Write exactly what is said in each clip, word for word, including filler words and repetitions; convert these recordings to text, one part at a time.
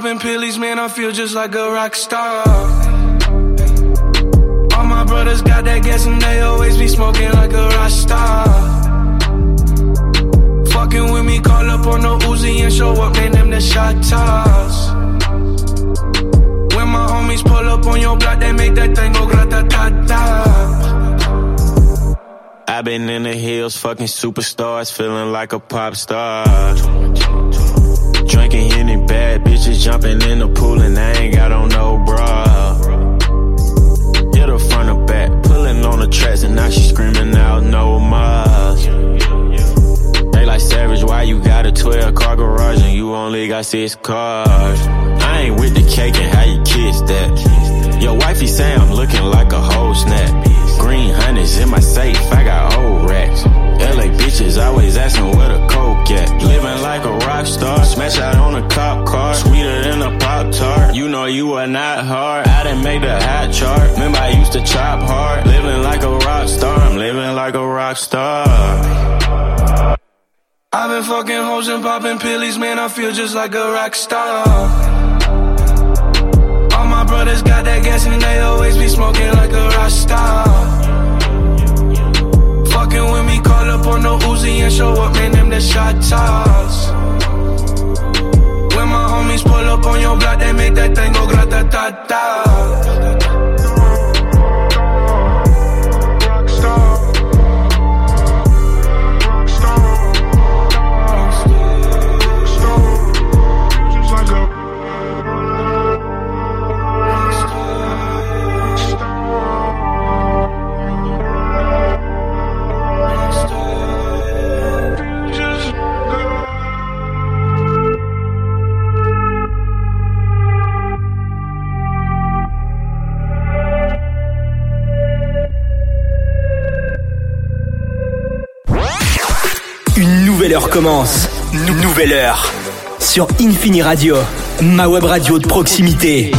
popping pillies, man, I feel just like a rock star. All my brothers got that gas and they always be smoking like a rock star. Fucking with me, call up on the Uzi and show up, man, them the shot toss. When my homies pull up on your block, they make that thing go grata-ta-ta. I've been in the hills, fucking superstars, feeling like a pop star. Drinking Henny, bad bitches jumping in the pool and I ain't got on no bra. Hit her front or back, pulling on the tracks and now she screaming out no more. They like Savage, why you got a twelve car garage and you only got six cars? I ain't with the cake and how you kiss that. Your wifey say I'm looking like a whole snap. Green hundreds in my safe, I got old racks. L A bitches always asking where the coke at. Living like a rock star, smash out on a cop car. Sweeter than a Pop-Tart, you know you are not hard. I didn't make the hot chart, remember I used to chop hard. Living like a rock star, I'm living like a rock star. I've been fucking hoes and popping pillies, man, I feel just like a rock star. All my brothers got that gas and they always be smoking like a rock star. Fucking with me, call up on the Uzi and show up, man, them the shot toss. When my homies pull up on your block, they make that thing go grata-ta-ta. Une nouvelle heure commence. Nouvelle heure. Sur Infini Radio, ma web radio de proximité.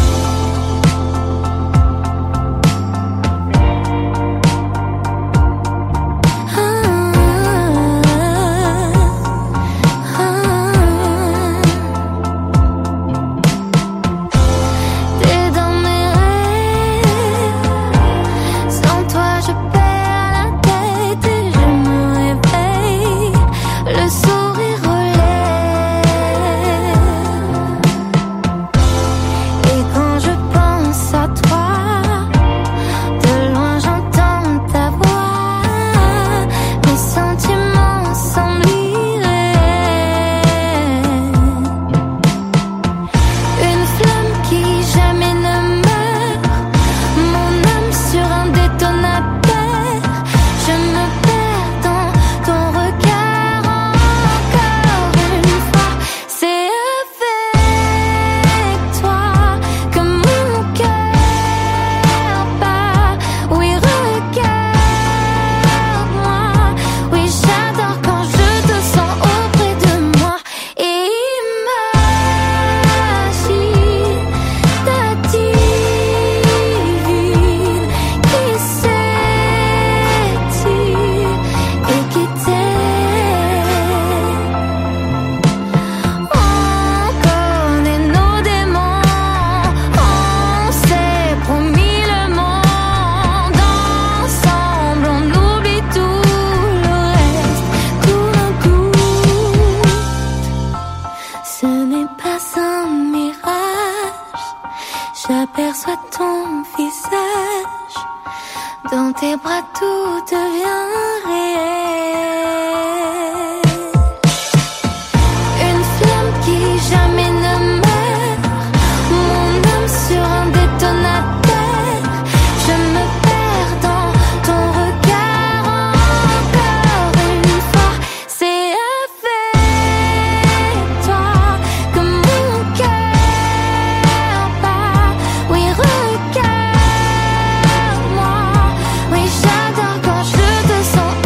J'adore quand je te sens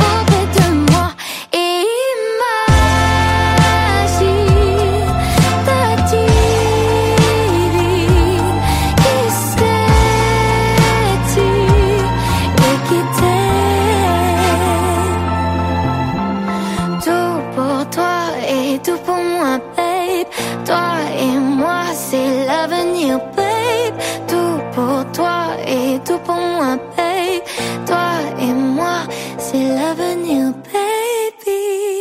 l'avenir, babe. Tout pour toi et tout pour moi, babe. Toi et moi, c'est l'avenir, baby.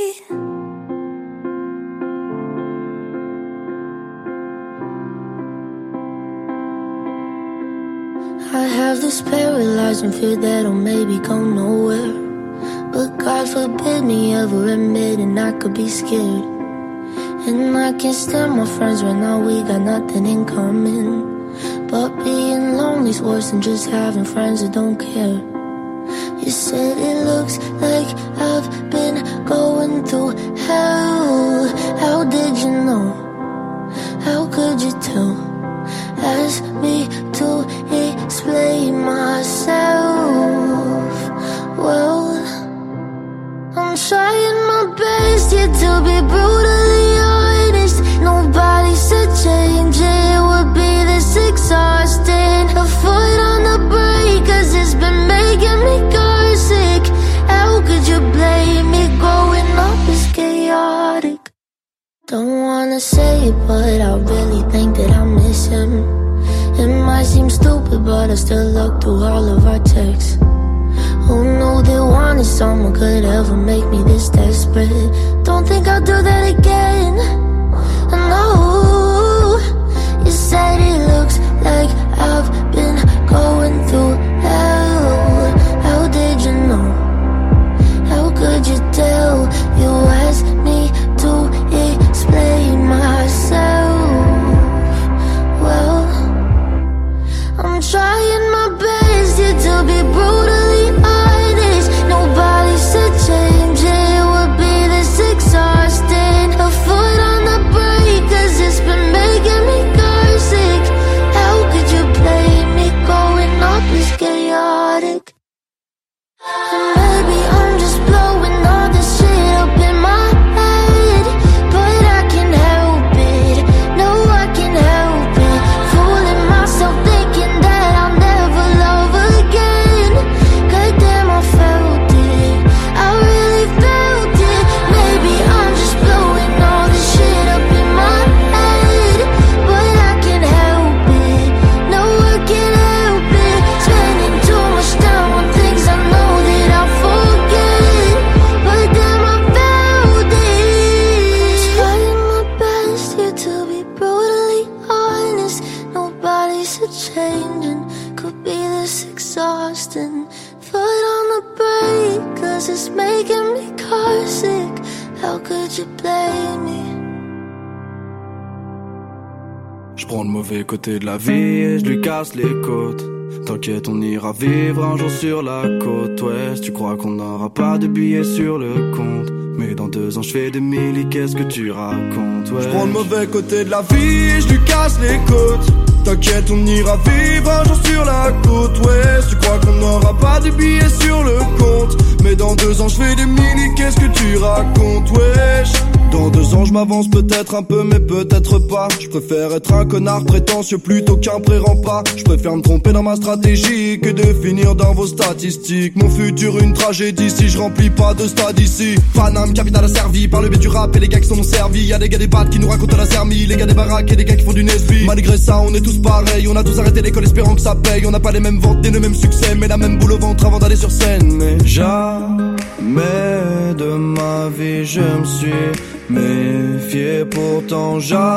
I have this paralyzing fear that I'll maybe go nowhere. But God forbid me ever admitting I could be scared. And I can't stand my friends right now, we got nothing in common. But being lonely's worse than just having friends that don't care. You said it looks like I've been going through hell. How did you know? How could you tell? Ask me to explain myself. Well, I'm trying my best here to be brutally honest. Nobody said change it would be this exhausting. A foot on the brake, cause it's been making me car sick. How could you blame me? Growing up is chaotic. Don't wanna say it, but I really think that I miss him. It might seem stupid, but I still look through all of our texts. Who knew that wanting someone could ever make me this desperate? Don't think I'll do that again. No, you said it looks like I've been going through hell. How did you know? How could you tell? You asked me to explain myself. Well, I'm trying my best here to be brutally honest. Nobody said change it would be this exhausting. A foot on the brake, cause it's been making me car sick. How could you blame me? Growing up is chaotic. And maybe I'm just blowing all this shit up in my head, but I can't help it. No, I can't help it. Fooling myself thinking that I'll never love again. Goddamn, I felt it. I really felt it. Maybe I'm just blowing all this shit up in my head, but I can't help it. No, I can't help it. Spending too much time on things I know that I'll forget, but damn, I felt it. Trying my best here to be brutally honest. Nobody's a changing, could be this exhausting. Foot on the brake, cause it's making me car sick. How could you blame me? Je prends le mauvais côté de la vie et je lui casse les côtes. T'inquiète, on ira vivre un jour sur la côte ouest. Tu crois qu'on n'aura pas de billets sur le compte, mais dans deux ans je fais des milli, qu'est-ce que tu racontes, ouais. Je prends le mauvais côté de la vie et je lui casse les côtes. T'inquiète, on ira vivre un jour sur la côte ouest. Tu crois qu'on n'aura pas de billets sur le compte, mais dans deux ans je fais des milli, qu'est-ce que tu racontes, wesh. Dans deux ans je m'avance peut-être un peu mais peut-être pas. Je préfère être un connard prétentieux plutôt qu'un pré-rempart. Je préfère me tromper dans ma stratégie que de finir dans vos statistiques. Mon futur une tragédie si je remplis pas de stade ici. Paname, capital asservi par le biais du rap et les gars qui sont servis. Y'a des gars des battes qui nous racontent la sermie, les gars des baraques et des gars qui font du Nesby. Malgré ça on est tous pareils, on a tous arrêté l'école espérant que ça paye. On n'a pas les mêmes ventes ni le même succès, mais la même boule au ventre avant d'aller sur scène. Mais jamais de ma vie je me suis méfié, pourtant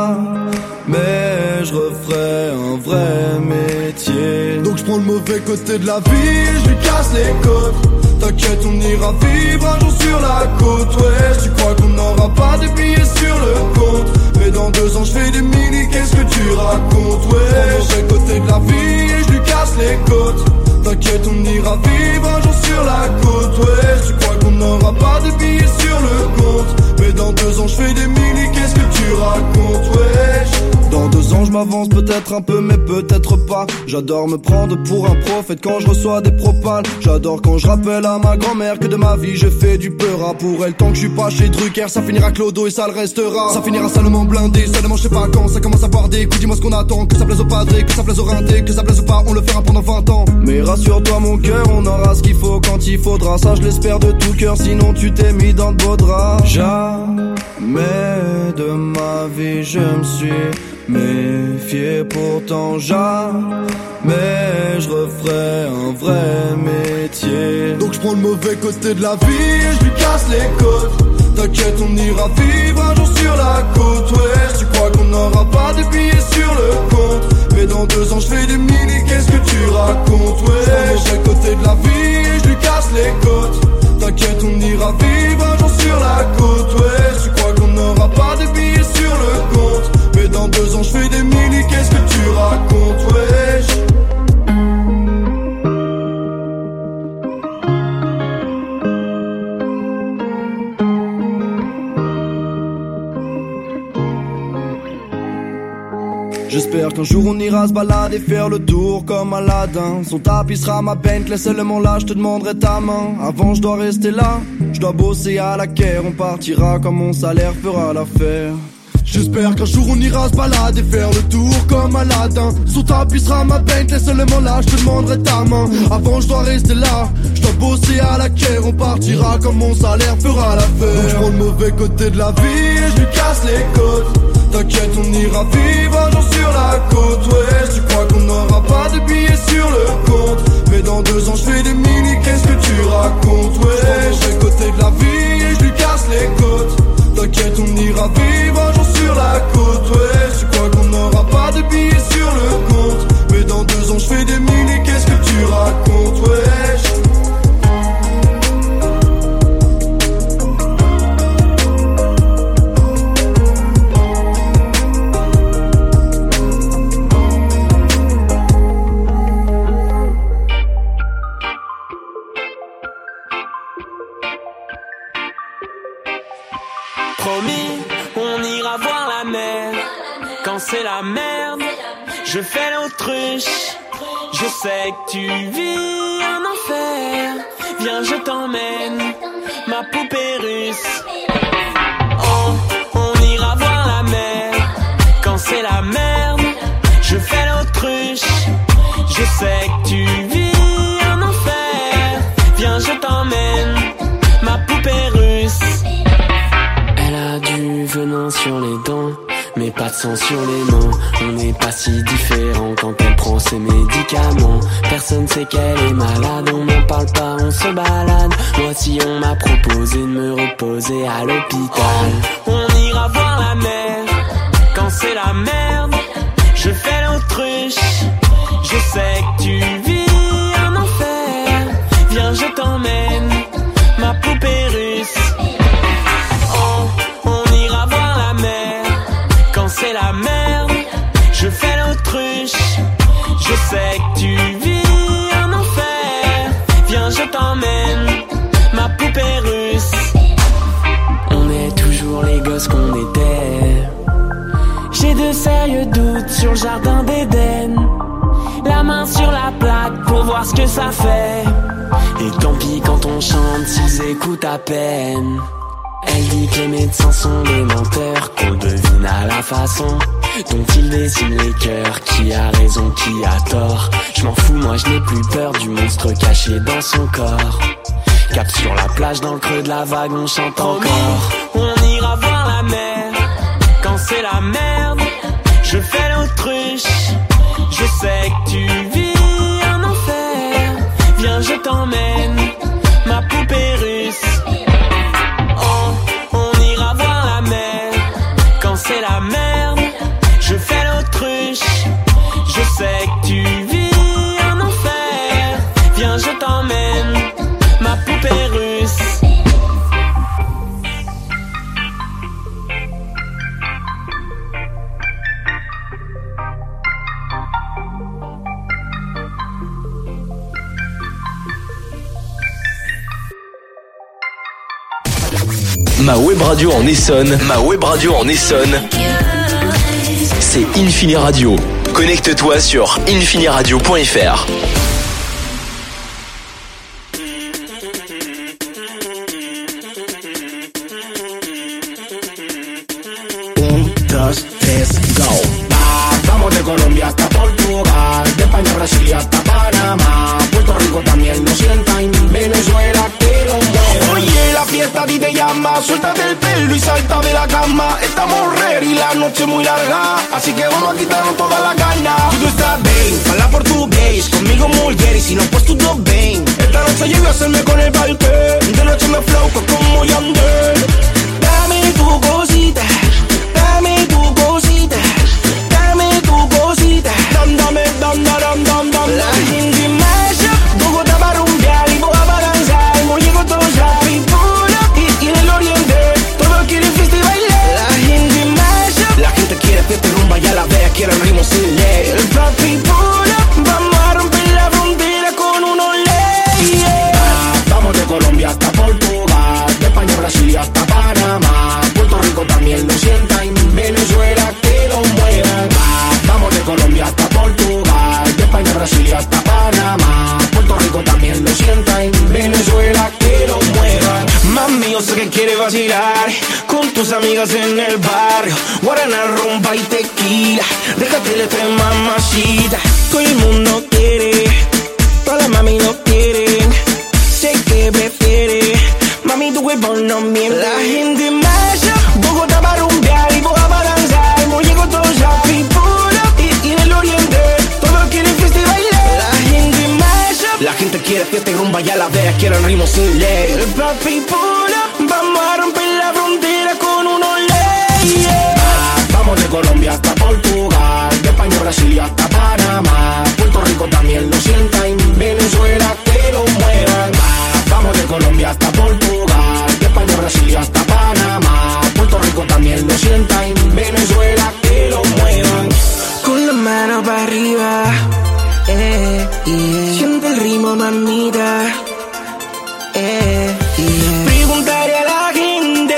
jamais je referai un vrai métier. Donc je prends le mauvais côté de la vie, je lui casse les côtes. T'inquiète, on ira vivre un jour sur la côte ouest. Tu crois qu'on n'aura pas de billets sur le compte, mais dans deux ans je fais des mini, qu'est-ce que tu racontes, ouais. Je prends le mauvais côté de la vie et je lui casse les côtes. T'inquiète, on ira vivre un jour sur la côte ouest. Tu crois qu'on n'aura pas de billets sur le compte, mais dans deux ans je fais des mini, qu'est-ce que tu racontes, wesh. Dans deux ans je m'avance peut-être un peu mais peut-être pas. J'adore me prendre pour un prophète quand je reçois des propales. J'adore quand je rappelle à ma grand-mère que de ma vie j'ai fait du peur à pour elle. Tant que je suis pas chez Drucker, ça finira clodo et ça le restera. Ça finira salement blindé, seulement je sais pas quand ça commence à boire des coups. Dis-moi ce qu'on attend, que ça plaise au padré, que ça plaise au rinté, que ça plaise ou pas, on le fera pendant vingt ans. Mais rassure-toi mon cœur, on aura ce qu'il faut quand il faudra. Ça je l'espère de tout cœur, sinon tu t'es mis dans de beaux draps. Jamais de ma vie je me suis méfier pourtant jamais je referai un vrai métier. Donc je prends le mauvais côté de la vie et je lui casse les côtes. T'inquiète, on ira vivre un jour sur la côte ouest. Tu crois qu'on n'aura pas de billets sur le compte, mais dans deux ans je fais des mini, qu'est-ce que tu racontes? Ouais, je prends le mauvais côté de la vie et je lui casse les côtes. T'inquiète, on ira vivre un jour sur la côte ouest. Tu crois qu'on n'aura pas de billets sur le compte, mais dans deux ans je fais des mini, qu'est-ce que tu racontes? Wesh. J'espère qu'un jour on ira se balader, faire le tour comme Aladdin. Son tapis sera ma Bentley, seulement là je te demanderai ta main. Avant je dois rester là, je dois bosser à la caire. On partira quand mon salaire fera l'affaire. J'espère qu'un jour on ira se balader, faire le tour comme Aladdin. Son tapis sera ma Bentley, seulement là je te demanderai ta main. Avant je dois rester là, je dois bosser à la caire. On partira quand mon salaire fera l'affaire. Donc je prends le mauvais côté de la vie et je lui casse les côtes. T'inquiète, on ira vivre un jour sur la côte ouest. Tu crois qu'on n'aura pas de billets sur le compte, mais dans deux ans je fais des mini, qu'est-ce que tu racontes? Ouais, je prends le côté de la vie et je lui casse les côtes. T'inquiète, on ira vivre un jour sur la côte ouest. Tu crois qu'on n'aura pas de billets sur le compte, mais dans deux ans je fais des mini, qu'est-ce que tu racontes? Wesh. Promis, on ira voir la mer. Quand c'est la merde, je fais l'autruche. Je sais que tu vis un enfer. Viens, je t'emmène, ma poupée russe. Oh, on ira voir la mer. Quand c'est la merde, je fais l'autruche. Je sais que tu vis un enfer. Viens, je t'emmène, ma poupée russe. Elle a du venin sur les dents, mais pas de sang sur les mains. On n'est pas si différents quand elle prend ses médicaments. Personne sait qu'elle est malade, on n'en parle pas, on se balade. Moi si on m'a proposé de me reposer à l'hôpital. On ira voir la mer, quand c'est la merde, je fais l'autruche. Je sais que tu vis un enfer. Viens, je t'emmène, ma poupée russe. C'est la merde, je fais l'autruche. Je sais que tu vis un enfer. Viens, je t'emmène, ma poupée russe. On est toujours les gosses qu'on était. J'ai de sérieux doutes sur le jardin d'Éden. La main sur la plaque pour voir ce que ça fait. Et tant pis quand on chante s'ils écoutent à peine. Elle dit que les médecins sont des menteurs, qu'on devine à la façon dont ils dessinent les cœurs. Qui a raison, qui a tort, je m'en fous, moi je n'ai plus peur du monstre caché dans son corps. Cap sur la plage, dans le creux de la vague, on chante encore. On ira voir la mer, quand c'est la merde, je fais l'autruche. Je sais que tu vis un enfer. Viens, je t'emmène, ma poupée russe. C'est la merde, je fais l'autruche. Je sais que tu vis un enfer. Viens, je t'emmène, ma poupée russe. Ma web radio en Essonne, ma web radio en Essonne, c'est Infini Radio. Connecte-toi sur infiniradio point f r. Un, dos, tres, go. Ah, vamos de Colombia hasta Portugal, de España a Brasil y hasta Panamá. Puerto Rico también lo sienta y Venezuela que lo mueva. Oye, la fiesta a ti te llama, suéltate el pelo y salta de la cama. Estamos ready, la noche muy larga, así que vamos a quitarnos toda la gana. Tú estás bien, habla portugués, conmigo mulher y si no pues tú todo bien. Esta noche llego a hacerme con el parque, de noche me flow como Yandel. Dame tu cosita, dame tu cosita, dame tu cosita. Dam, dame, dam, dam, dam, dam. La gente masha, Bogotá va a rumbear y Boga va a danzar. Muñeco todos ya, Pipula y, y en el oriente todos quieren fiesta y bailar. La gente masha, la gente quiere fiesta y rumba, ya la vea, quieren ritmo sin ley. El papi pula, vamos a romper la frontera con unos leyes. Ah, vamos de Colombia hasta Portugal, de España a Brasil y hasta Panamá. Puerto Rico también lo sienta y Venezuela que lo muevan. Ah, vamos de Colombia hasta Portugal, de España a Brasil y hasta Panamá. Puerto Rico también lo sienta y Venezuela que lo muevan. Mami, yo sé que quieres vacilar con tus amigas en el barrio. Guaraná, rumba y tequila, déjate de tres mamacita. Todo el mundo quiere, todas las mami no quieren. Sé que prefiere, mami tu cuerpo no miente. La gente masha, Bogotá va a rumbear y Boga va a danzar. Muñeco todos ya, Pipula y, y en el oriente todos quieren fiesta y bailar. La gente masha, la gente quiere fiesta y rumba, ya la vea, quieren ritmo sin ley. El papi pula, vamos a romper la frontera con unos leyes. Ah, vamos de Colombia hasta Portugal, de España a Brasil y hasta Panamá. Puerto Rico también lo sienta y Venezuela que lo muevan. Ah, vamos de Colombia hasta Portugal, de España a Brasil y hasta Panamá. Puerto Rico también lo sienta y Venezuela que lo muevan. Con la mano para arriba, eh, yeah. Siente el ritmo, mamita, eh, yeah. Preguntaré a la gente,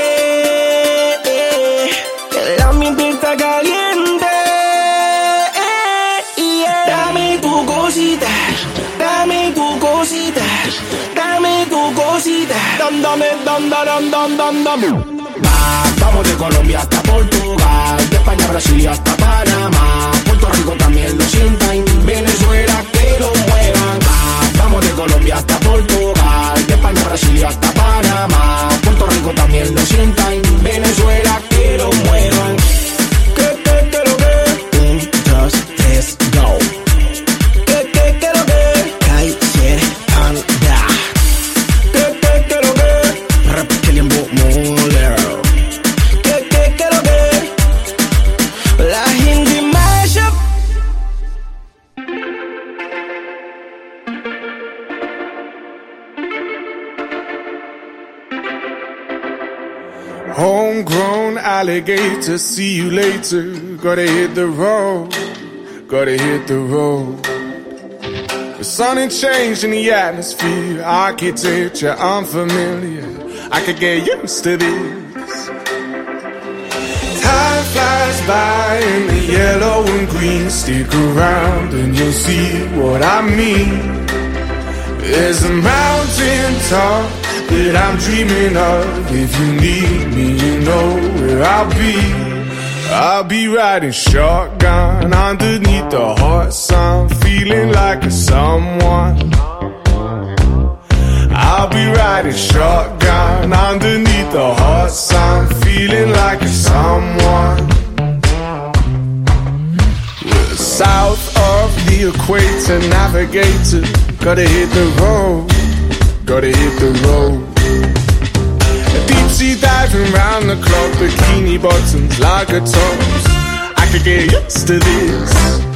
eh, el ambiente está caliente, eh, yeah. Dame tu cosita, dame tu cosita, dame tu cosita. Dam, dame, dam, dam, dam, dam, dam. Va, vamos de Colombia hasta Portugal, de España a Brasil y hasta Panamá. Puerto Rico también lo sienta y Venezuela que lo muevan. Va, vamos de Colombia hasta Portugal, de España a Brasil y hasta Panamá. Puerto Rico también lo sienta y Venezuela que lo muevan. Que, que, que lo que. Un, dos, tres, go. Que, que, que lo que. Kaiser, anda. Que, que, que lo que. Rap, que liembo, moler. Que, que, que lo que. La gente mashup. Homegrown alligator, see you later. Gotta hit the road, gotta hit the road. The sun ain't changed in the atmosphere, architecture unfamiliar. I could get used to this. Time flies by in the yellow and green. Stick around and you'll see what I mean. There's a mountain top that I'm dreaming of. If you need me, you know where I'll be. I'll be riding shotgun underneath the hot sun, feeling like a someone. I'll be riding shotgun underneath the hot sun, feeling like a someone. We're south of the equator, navigator. Gotta hit the road, gotta hit the road. Deep sea diving round the clock, bikini bottoms, lager tops. I could get used to this.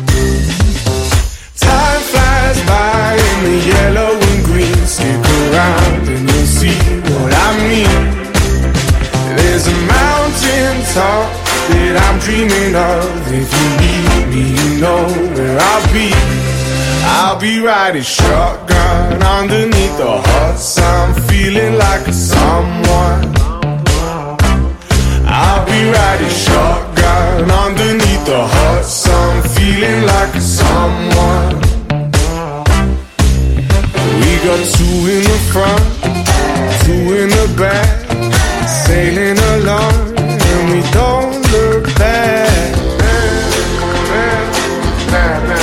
Time flies by in the yellow and green. Stick around and you'll see what I mean. There's a mountain top that I'm dreaming of. If you need me, you know where I'll be. I'll be riding shotgun underneath the hot sun, feeling like a someone. I'll be riding shotgun underneath the hot sun, feeling like a someone. We got two in the front, two in the back, sailing along and we don't look back.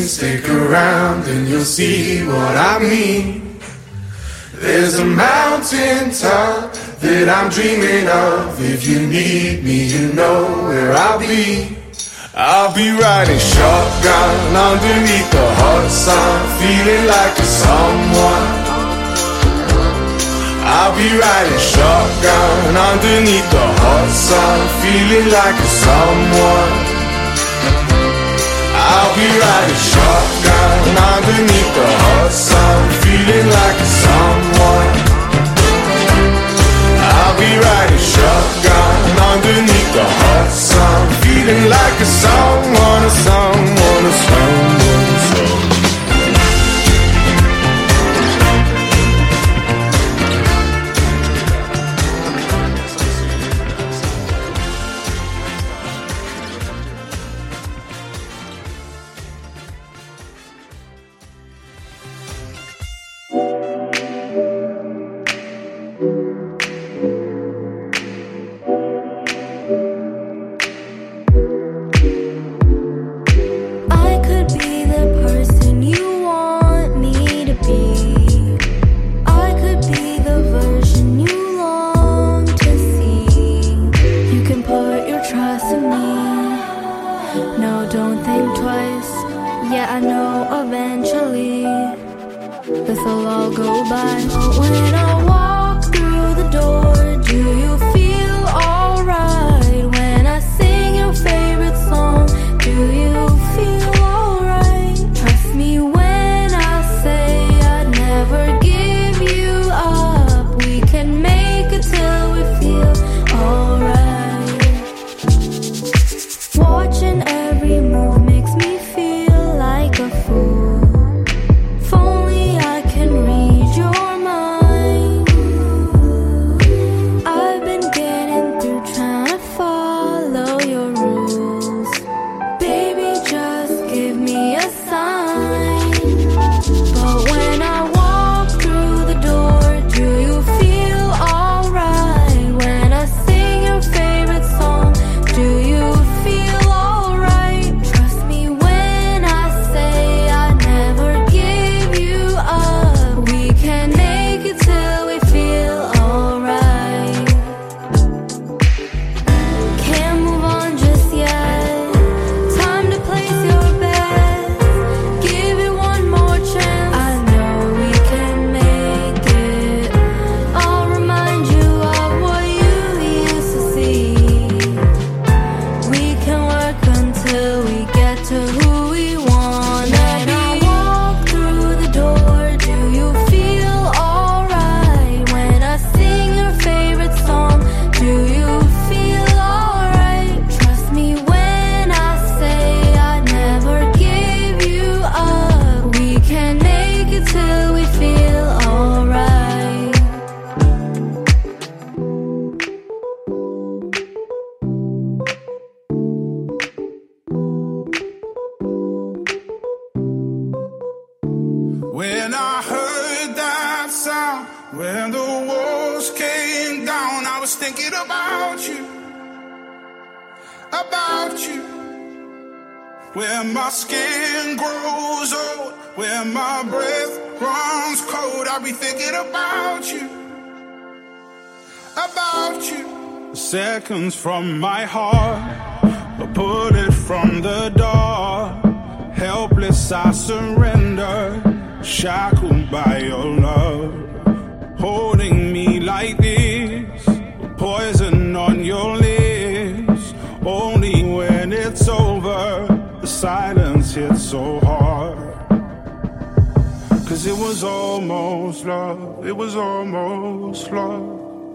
stick around and you'll see what I mean. There's a mountain top that I'm dreaming of. If you need me, you know where I'll be. I'll be riding shotgun underneath the hot sun, feeling like a someone. I'll be riding shotgun underneath the hot sun, feeling like a someone. I'll be riding shotgun underneath the hot sun, feeling like a someone. I'll be riding shotgun underneath the hot sun, feeling like a someone, a someone, a someone, a someone. Seconds from my heart, a bullet from the door. Helpless I surrender, shackled by your love. Holding me like this, poison on your lips. Only when it's over, the silence hits so hard. Cause it was almost love, it was almost love.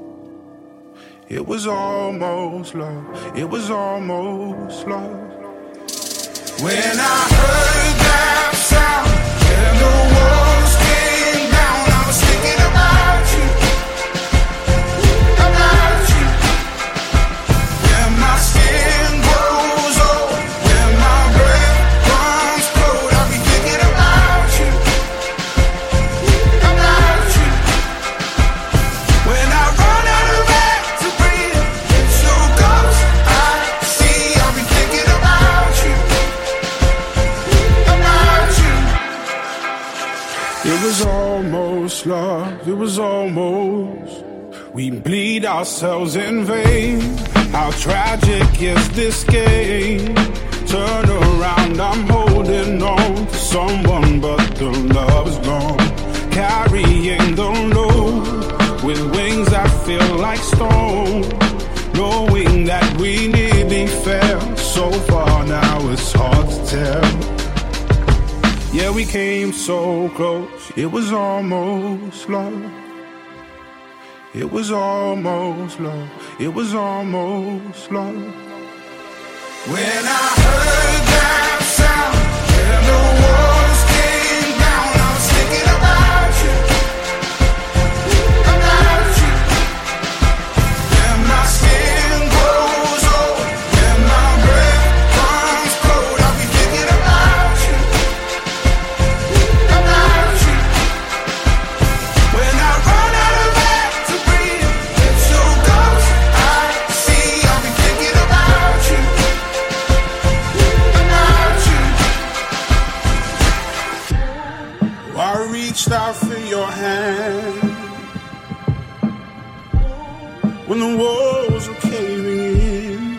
It was almost love, it was almost love. When I heard that sound, when the walls came down, I was thinking about you, about you. When my skin grows old, when my breath runs cold, I'll be thinking about you, about you. When I run out of air to breathe, it's your ghost I see, I'll be thinking about you. We bleed ourselves in vain. How tragic is this game? Turn around, I'm holding on to someone, but the love is gone. Carrying the load with wings that feel like stone, knowing that we nearly fell so far, now it's hard to tell. Yeah, we came so close, it was almost love. It was almost love, it was almost love. When I heard that sound and the walls came down, I was thinking about you, about you. And my skin grows old, and my breath comes cold, I'll be thinking about you, about you. When I run out of air to breathe, it's so close, I see, I'll be thinking about you. I reached out for your hand when the walls were caving in,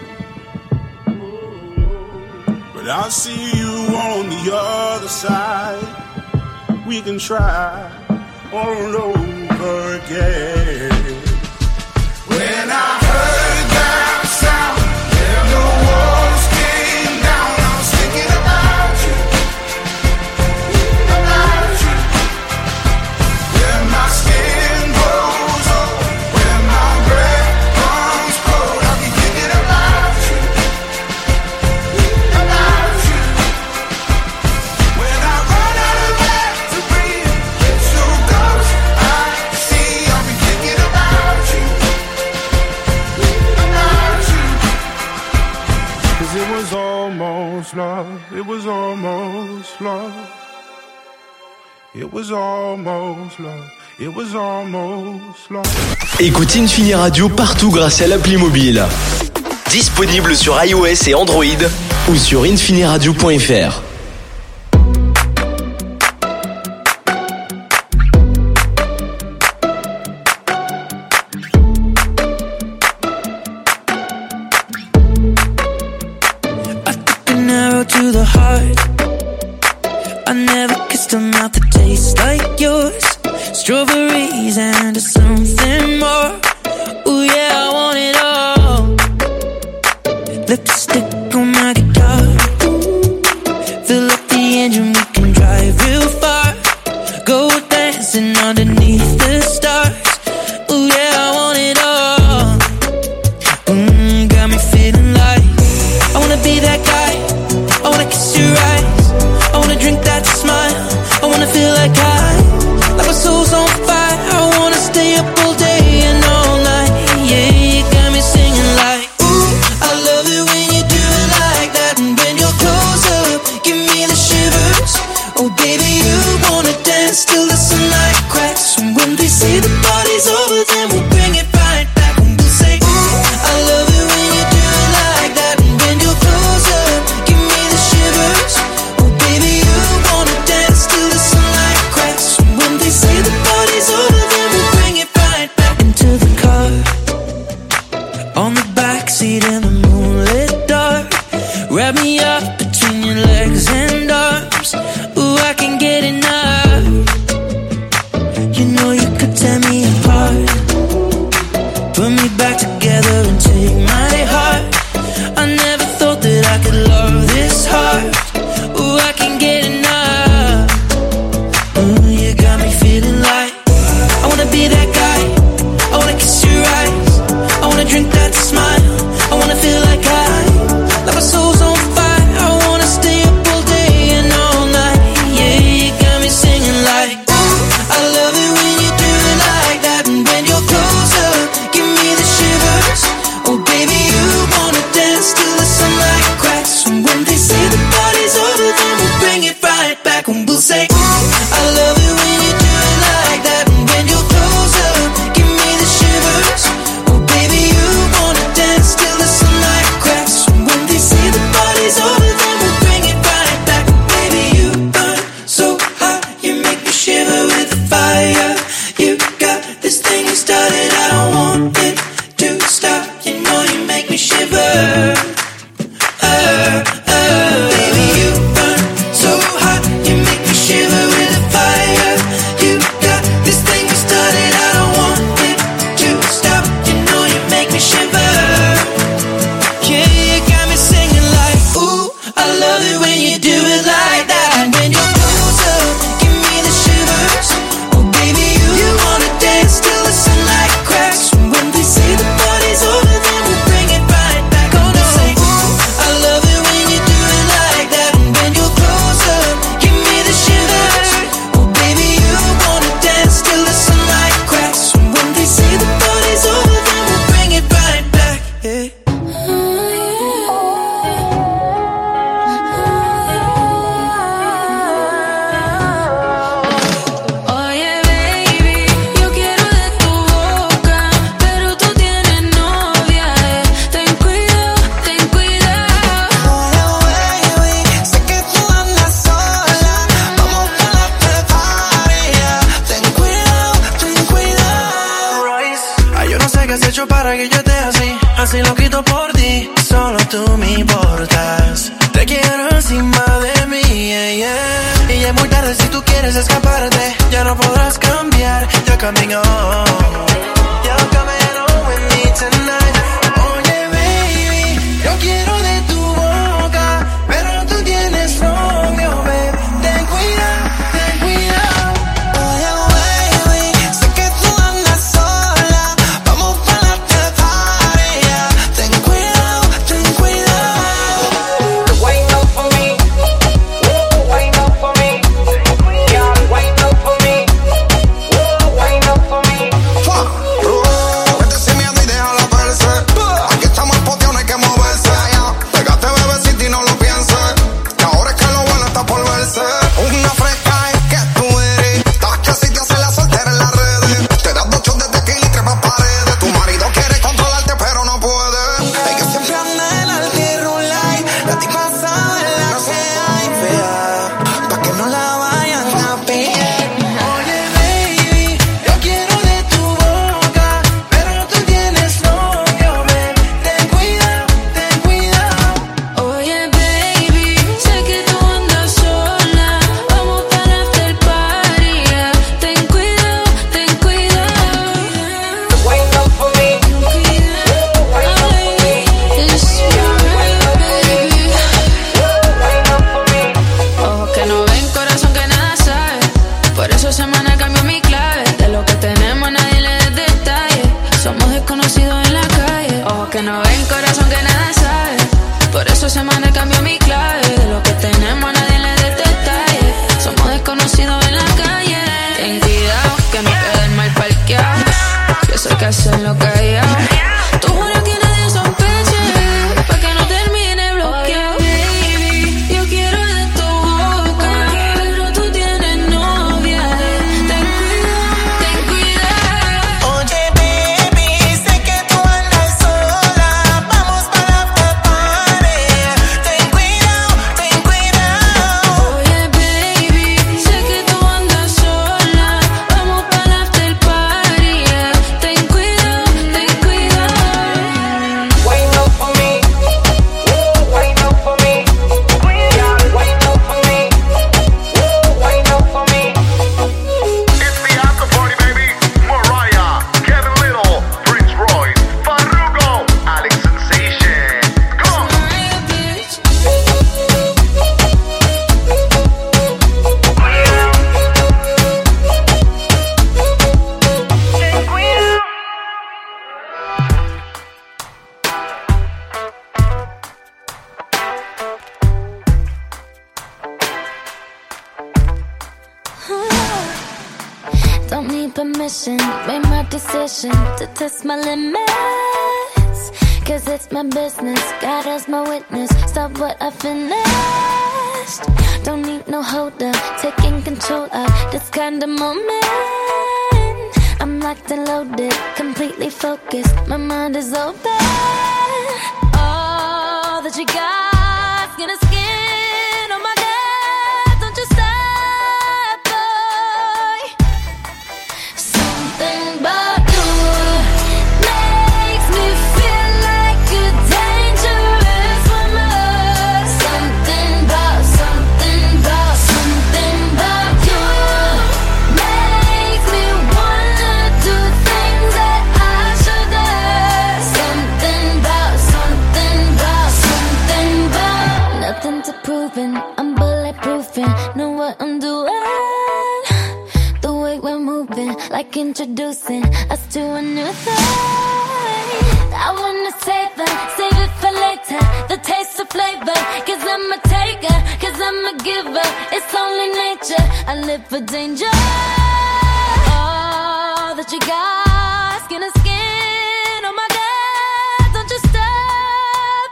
but I see you on the other side. We can try all over again. When I heard that sound and the walls came down, I was thinking about you. Love, it was almost love. It was almost love. It was almost love. Écoute Infini Radio partout grâce à l'appli mobile. Disponible sur iOS et Android ou sur infiniradio point f r. To the heart, I never kissed a mouth that tastes like yours. Strawberries and something more. Ooh yeah, I want it all. Lipstick on my guitar. Fill up the engine, we can drive real far. Go dancing underneath the stars. Ooh yeah, I want it all. Mm, got me feeling like I wanna be that guy. I wanna kiss your eyes, I wanna drink that smile, I wanna feel like I, like my soul's on fire, I wanna stay up all day and all night, yeah, you got me singing like, ooh, I love it when you do it like that, and when you're close up, give me the shivers, oh baby, you wanna dance till the sunlight cracks, and when they say the party's over, then we'll bring it right back, and we'll say, ooh, I love it when you do it like that, and when you're close up, give me the shivers, oh baby, you wanna dance till the sunlight cracks, and when they say the party's over, then we'll bring it right back into the car, on the backseat in the moonlit dark, wrap me up between your legs and arms, ooh, I can get enough, you know you could tear me apart, put me back together and take my heart, I never thought that I could love this hard, ooh, I can get enough, ooh, you got me feeling like, I wanna be that guy, I wanna kiss your eyes, I wanna drink that smile, I wanna feel like I, like my soul's on fire, I wanna stay up all day and all night, yeah, you got me singing like, ooh, I love it when you do it like that, and when you're close up, give me the shiver. que has hecho para que yo esté así. Así lo quito por ti, solo tú me importas. Te quiero encima de mí, yeah, yeah. Y ya es muy tarde si tú quieres escaparte. Ya no podrás cambiar, you're coming on. You're coming on with me tonight. Oye, baby, yo quiero de tu boca, pero tú tienes novio, baby. Ten cuidado, ten cuidado. Oye, baby, sé que tú andas sola. Vamos para la tarea. Ten cuidado, ten cuidado. Wait up for me. Wait up for me. Yeah, wait up for me. Wait up for me. Vete sin miedo y déjala verse. Aquí estamos poteados, no hay que moverse. Pégate, bebecita, y no lo pienses. Que ahora es que lo bueno está por verse. Una fresca es que tú eres. Estás que si te hace la soltera en las redes. Te das dos shots de tequila y trepas paredes. Tu marido quiere controlarte, pero no puede. Ella siempre anda en altirulay. La tipa sabe la que hay fea, pa' que no la vayan a pillar. Oye, baby, yo quiero de tu boca, pero tú tienes novio, baby. Ten cuidado, ten cuidado. Oye, baby, sé que tú andas sola. Vamos para el after party, yeah. Ten cuidado, ten cuidado. Wait up for me. Wait up for me. It's baby. Wait up for me. Ojos que no ven, corazón que nada sabe. Por eso semana cambió mi clave. De lo que tenemos nadie le da detalle. Somos desconocidos en la calle. Ojos que no ven, corazón que nada sabe. Por eso semana cambió mi clave. De lo que tenemos nadie le da detalle. Somos desconocidos en la calle. Ten cuidado que no queden mal parqueados. Yo sé que hacerlo callado. Tú juras que nadie sospeche, pa' que no termine bloqueado. Baby, yo quiero de tu boca, pero tú tienes novia. Ten cuidado, ten cuidado. Oye, baby, sé que tú andas sola. Vamos para la after party. Ten cuidado, ten cuidado. Oye, baby, sé que tú andas sola. Vamos para el after party, yeah. Ten cuidado, ten cuidado. Wait up for me. Wait up for me. Yeah, wait up for me. Wait up for me. It's the after party, baby. Mariah, Kevin Little, Prince Royce, Farruko, Alex Sensation. Go! Mariah, bitch. Don't need permission, made my decision to test my limits. Cause it's my business, God as my witness. Stop what I finished. Don't need no holder, taking control of this kind of moment. I'm locked and loaded, completely focused, my mind is open. All that you got's gonna skin on my God, don't you stop, boy. Something about you makes me feel like a dangerous woman. Something about, something about, something about you makes me wanna do things that I shouldn't. Something about, something about, something about. Nothing to proving, I'm bulletproofing, know what I'm doing. The way we're moving, like introducing us to a new thing. I wanna save it, save it for later. The taste of flavor, cause I'm a taker, cause I'm a giver. It's only nature, I live for danger. All that you got's gonna skin on my God, don't you stop,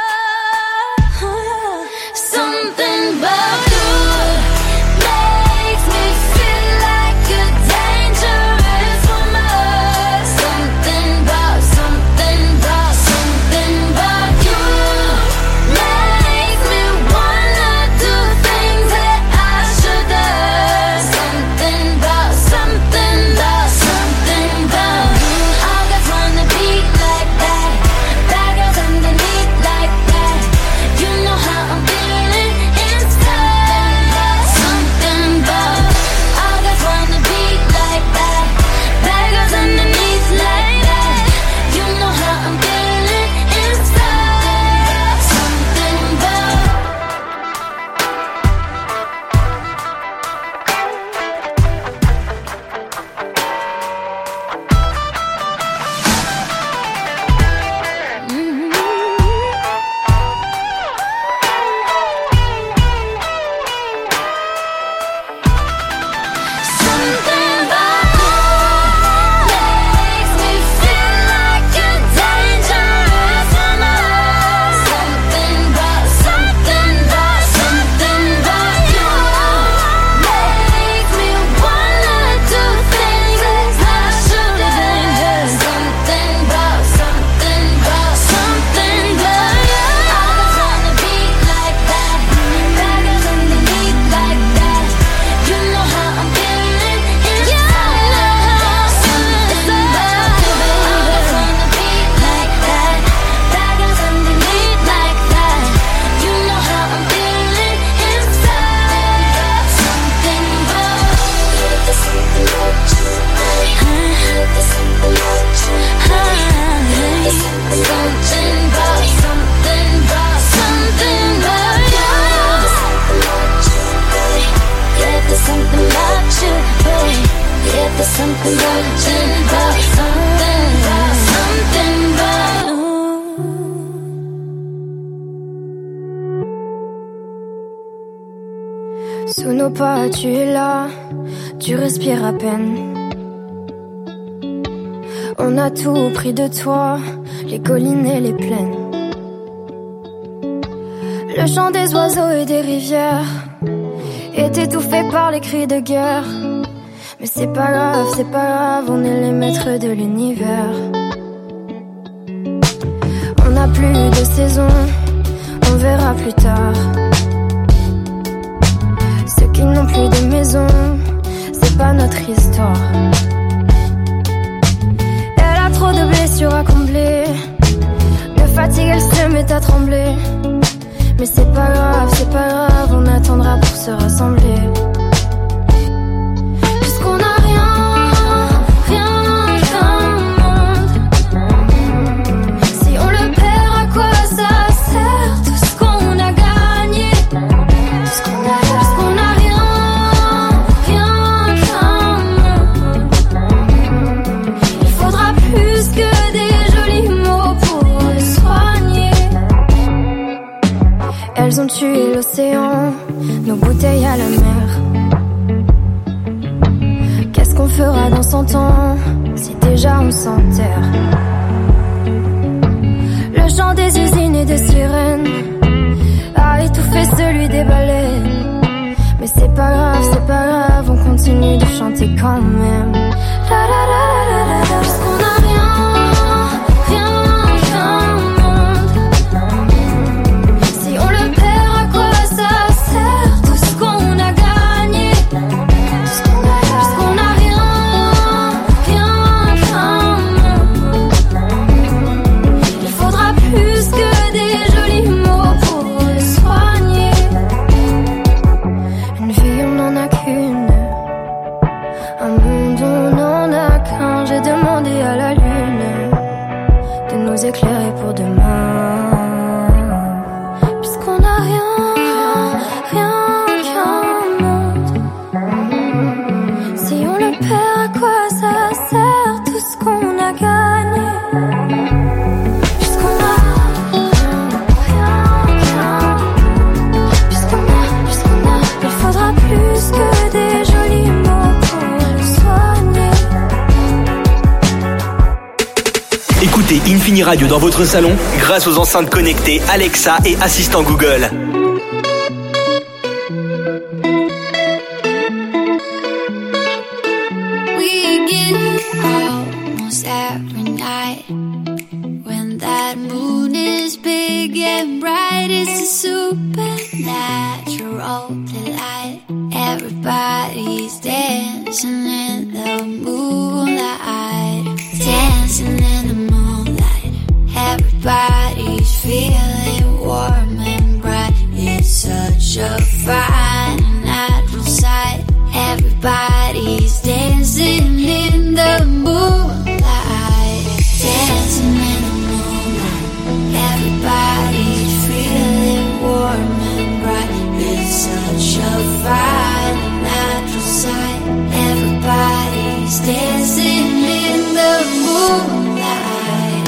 oh. Something about you makes me feel like a dangerous woman. Something about, something about, something about you makes me wanna do things that I shouldn't. Something about, something about, something about. Sous nos pas, tu es là, tu respires à peine. On a tout pris de toi, les collines et les plaines. Le chant des oiseaux et des rivières est étouffé par les cris de guerre. Mais c'est pas grave, c'est pas grave, on est les maîtres de l'univers. On n'a plus de saison, on verra plus tard. Ceux qui n'ont plus de maison, c'est pas notre histoire. Elle a trop de blessures à combler, de fatigue elle se met à trembler. Mais c'est pas grave, c'est pas grave, on attendra pour se rassembler. Puisqu'on a rien, rien qu'un monde. Si on le perd, à quoi ça sert tout ce qu'on a gagné? Tout ce qu'on a, puisqu'on a rien, rien qu'un monde. Il faudra plus que des jolis mots pour le soigner. Elles ont tué l'océan, nos bouteilles à la mer. Qu'est-ce qu'on fera dans cent ans si déjà on s'enterre? Le chant des usines et des sirènes a étouffé celui des baleines. Mais c'est pas grave, c'est pas grave, on continue de chanter quand même. La la la la la la, parce qu'on a rien, rien qu'un monde. Si on le perd, à quoi ça sert tout ce qu'on a gagné? Tout ce qu'on a, parce qu'on a rien, rien qu'un monde. Il faudra plus que des jolis mots pour le soigner. Une vie on n'en a qu'une, un monde on n'en a qu'un. J'ai demandé à la lune de nous éclairer pour demain. Puisqu'on n'a rien, rien qu'un monde. Si on le perd, à quoi ça sert tout ce qu'on a gagné? Puisqu'on a rien, rien qu'un. Puisqu'on a, puisqu'on a, il faudra plus que des jolis mots pour le soigner. Écoutez Infini Radio dans votre salon grâce aux enceintes connectées Alexa et assistant Google. We get almost every night when that moon is big and bright. It's a supernatural delight. Everybody's dancing in the moonlight, dancing in the moonlight. Everybody's feeling warm and bright. It's such a fine natural sight. Everybody's dancing in the moonlight, dancing in the moonlight. Everybody's feeling warm and bright. It's such a fine natural sight. Everybody's dancing in the moonlight.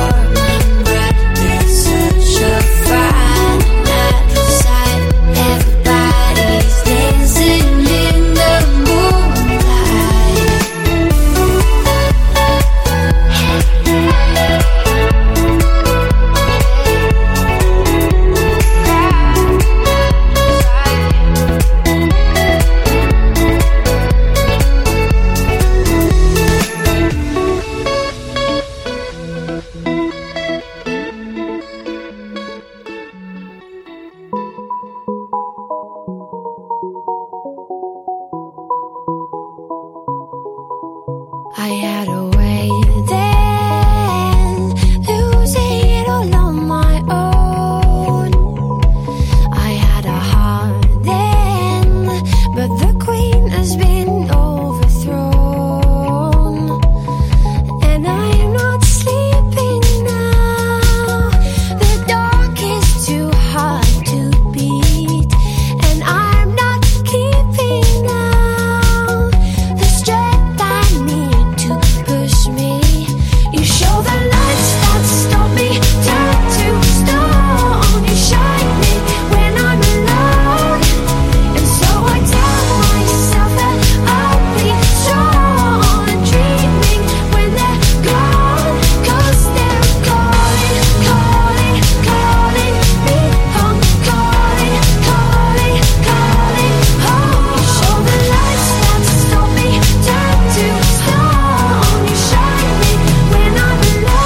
Every I had a way then, losing it all on my own. I had a heart then, but the queen has been overthrown. And I am not sleeping now, the dark is too hard to beat. And I'm not keeping now the strength I need to push me. You show the lights that stop me, turn to stone. You shine me when I'm alone, and so I tell myself that I'll be strong. And dreaming when they're gone, 'cause they're calling, calling, calling me home, calling, calling, calling home. You show the lights that stop me, turn to stone. You shine me when I'm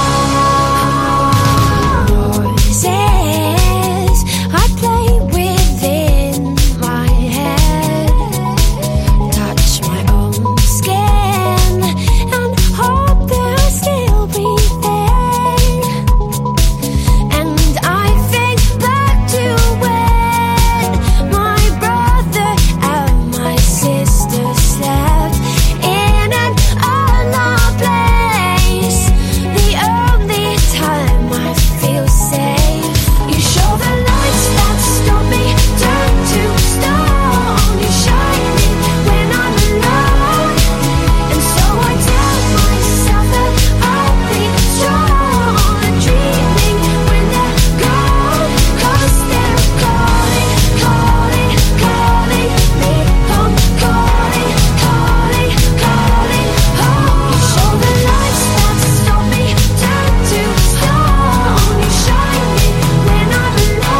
alone. Voices I play within my head, touch my own skin and hope they'll still be there. And I think back to when my brother and my sister slept in an unknown place, the only time I feel safe. You show the lights that stop me, turn to stone. You shine me when I'm alone, and so I tell myself that I'll be strong. And dreaming when they're gone, 'cause they're calling, calling, calling me home, calling, calling, calling home. You show the lights that stop me, turn to stone. You shine me when I'm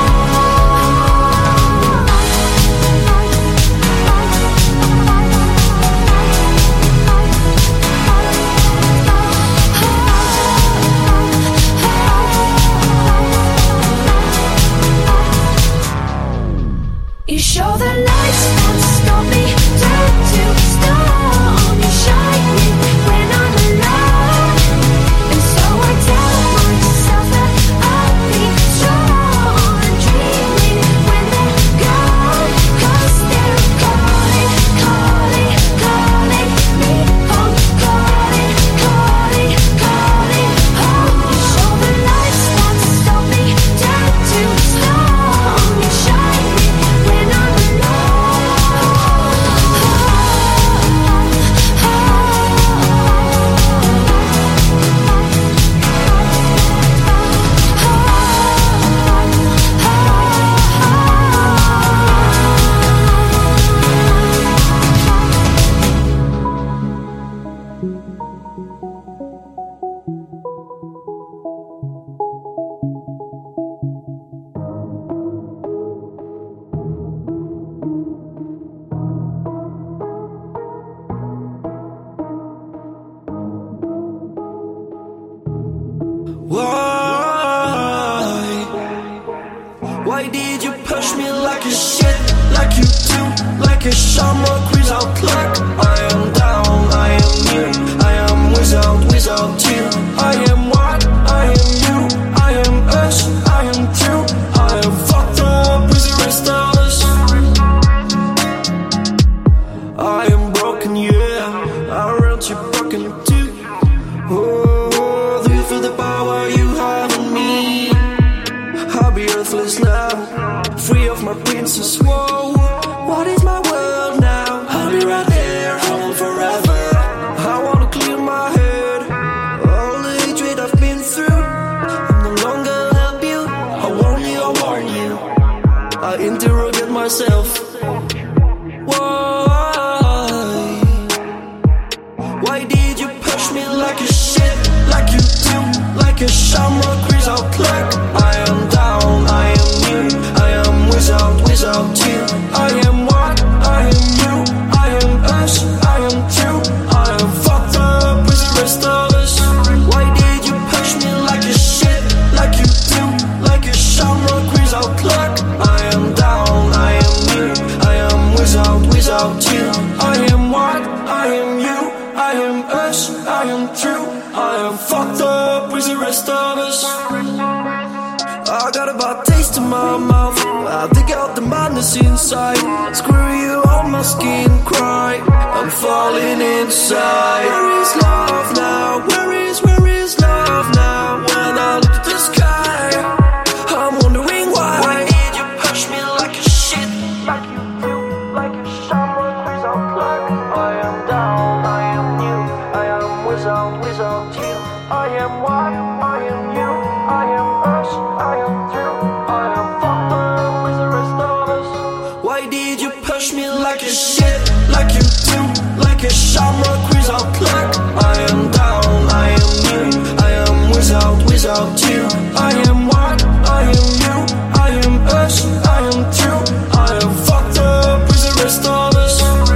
You show the lights that stop me, turn to stone. You shine me when I'm alone, and so I tell myself that I'll be strong. And dreaming when they're gone, 'cause they're calling, calling, calling me home, calling, calling, calling home. You show the lights that stop me, turn to stone. You shine me when I'm Why? Why did you push me like a shit, like you do, like a shamrock without luck? I am down, I am you, I am without, without you. I am what? I am you, I am us, I am true. I am fucked up with the rest of us. I am broken, yeah, around you broken too. Oh, do you feel the power you have in me? I'll be earthless now, free of my princess. Whoa, what is my world now? I'll be right there, home forever. I wanna clear my head, all the hatred I've been through. I'll no longer help you. I warn you, I warn you. I interrogate myself. Why? Why did you push me like a shit, like you do, like a shamrock without luck? I am down, I am you, I am without, without you. I am what? I am you, I am us, I am true. I am fucked up with the rest of us. Why did you push me like a shit, like you do, like a shamrock without luck? I am down, I am you, I am without, without you. I am what? I am you, I am us, I the madness inside. Screw you on my skin, cry. I'm falling inside. Where is love now? Where is, where is love now? When I look at the sky, I'm wondering why. Why did you push me like a shit? Like you do, like a shaman without luck. I am down, I am new, I am without, without you. I am what? I am you, I am us, I am through. I am fucked up with the rest of us. Why did you push me like a shit? Like you do, like a shamrock without luck. I am down, I am new, I am without, without you. I am what? I am you, I am us, I am true. I am fucked up with the rest of us.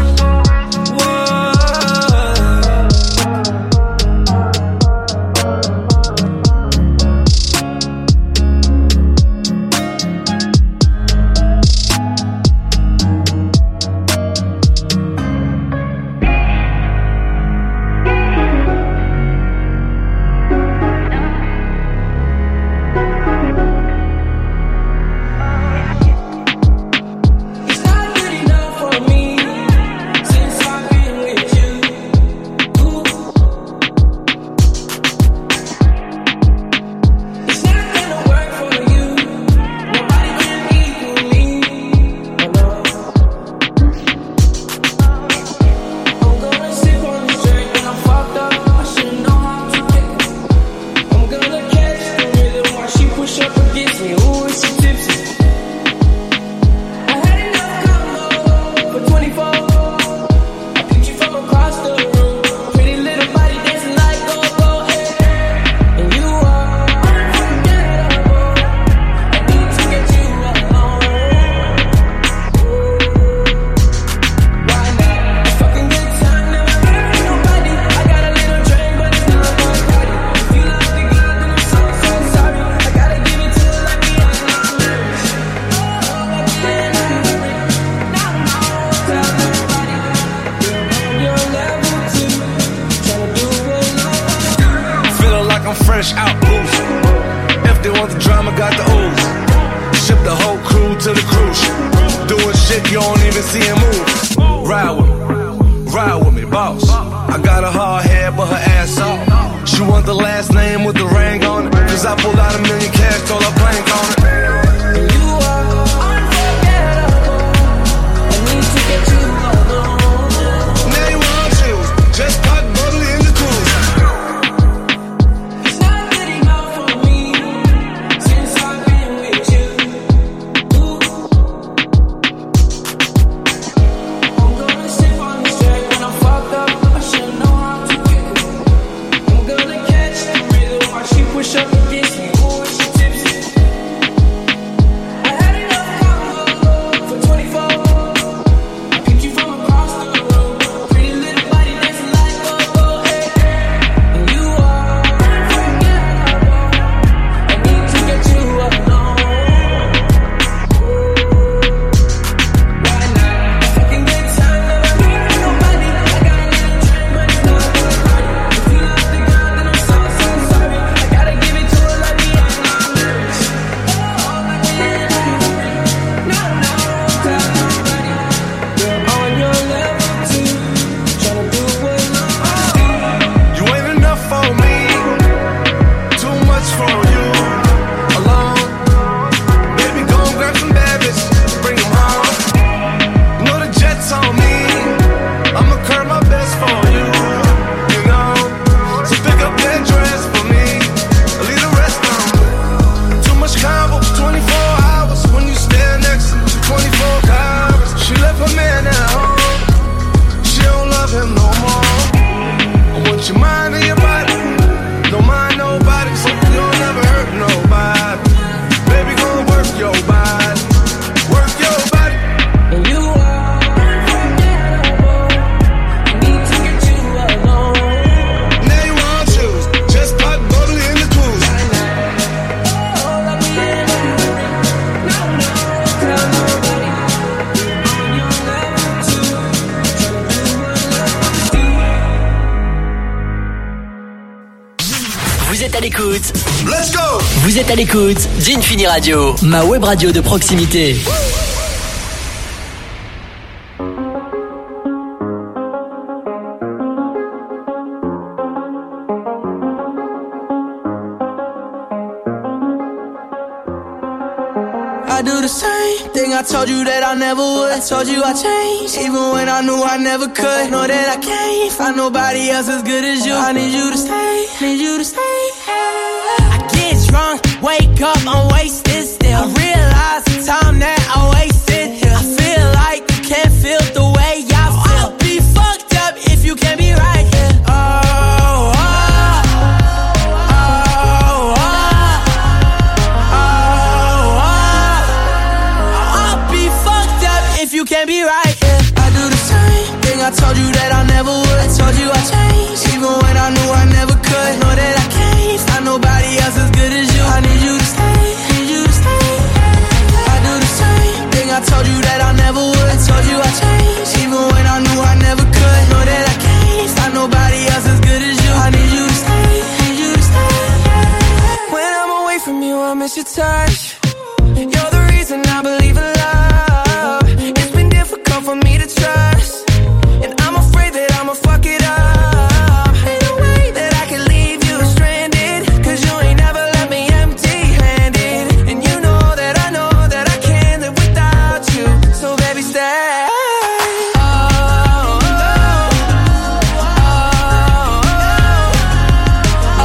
Vous êtes à l'écoute. Let's go. Vous êtes à l'écoute d'Infini Radio, ma web radio de proximité. told you that I never would. I told you I changed, even when I knew I never could. Know that I can't find nobody else as good as you. I need you to stay, need you to stay. I get drunk, wake up, I'm wasted still. I realize the time that I wasted here. I feel like you can't feel the way I feel. I'll be fucked up if you can't be right here. Oh, oh, oh, oh, oh, oh. I'll be fucked up if you can't be right here. I do the same thing I told you that I never would. I told you I changed, even when I knew I never could. Know that I can't find nobody else as good as you. I need you to stay, need you to stay. I do the same thing I told you that I never would. I told you I changed, even when I knew I never could. Know that I can't find nobody else as good as you. I need you to stay, need you to stay. When I'm away from you, I miss your touch. You're the reason I believe in love. It's been difficult for me to trust, and I'm afraid that I'ma fuck it up. Ain't no way that I can leave you stranded, cause you ain't never left me empty-handed. And you know that I know that I can't live without you. So baby, stay. Oh, oh, oh, oh,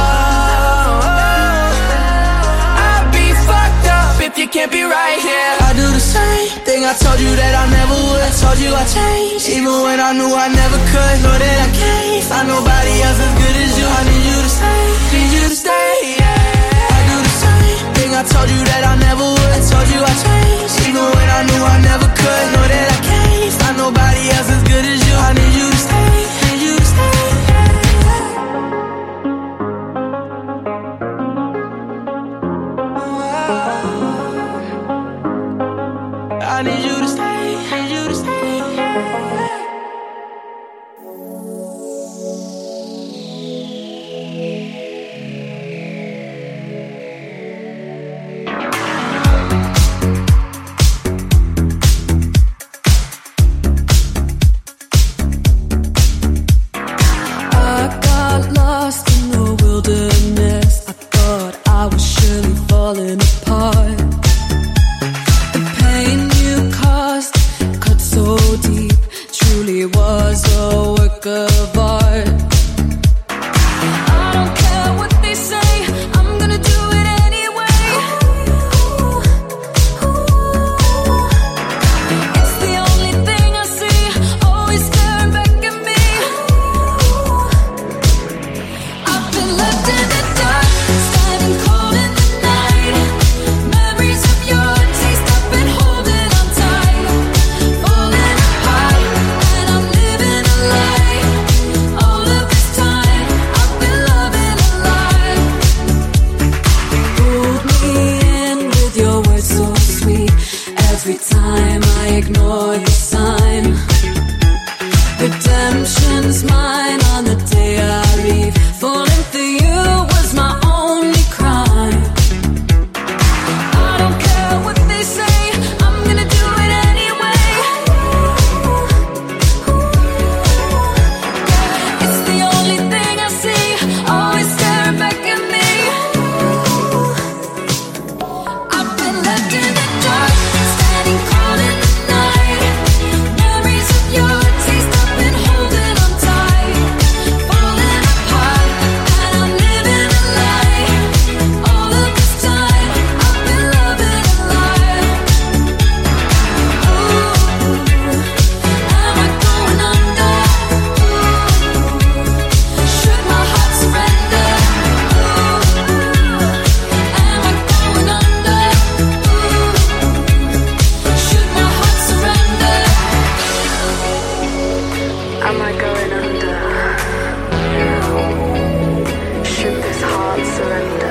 oh. I'll be fucked up if you can't be right here. I do the same thing I told you that I never would. I told you I changed, even when I knew I never could. Know that I can't find nobody else as good as you. I need you to stay, need you to stay, yeah. I do the same thing I told you that I never would. I told you I changed, even when I knew I never could. Know that I can't find nobody else as good as you. I need you to stay, need you to stay, yeah. I need you to stay, need you to stay, yeah. I got lost in the wilderness. I thought I was surely falling apart. The pain you caused cut so deep, truly was a work of art. I don't care what they say, I'm gonna do it anyway. It's the only thing I see, always staring back at me. I've been left in the dark, standing cold in the night. Memories of your taste, I've been holding on tight. Falling apart, and I'm living a lie. All of this time, I've been loving a lie. Pulled me in with your words so sweet. Every time I ignore the sign. Redemption's mine on the day I leave. Falling for you was my only crime. I don't care what they say, I'm gonna do it anyway. It's the only thing I see, always staring back at me. I've been left in the dark, standing cold in the night. Memories of your taste, I've been holding on tight. Falling apart, and I'm living a lie. All of this time, I've been loving a lie. Ooh, am I going under? Ooh, should my heart surrender? Ooh, am I going under? Ooh, should my heart surrender? Am I going under? Should this heart surrender?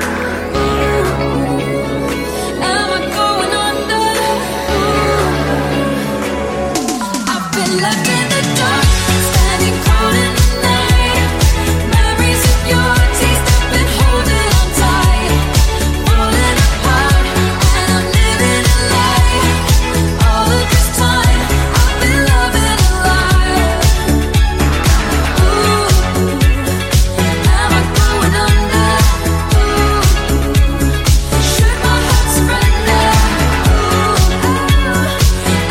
Am I going under? I've been left in the dark, standing cold in the night. Memories of your taste, I've been holding on tight. Falling apart, and I'm living a lie. All of this time, I've been loving a lie. Ooh, am I going under? Ooh, should my heart surrender? Ooh,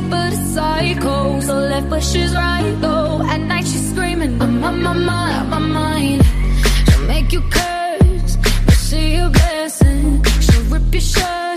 out but a psycho. So left but she's right though. At night she's screaming, I'm on my mind, on my mind. She'll make you curse, but see your blessing. She'll rip your shirt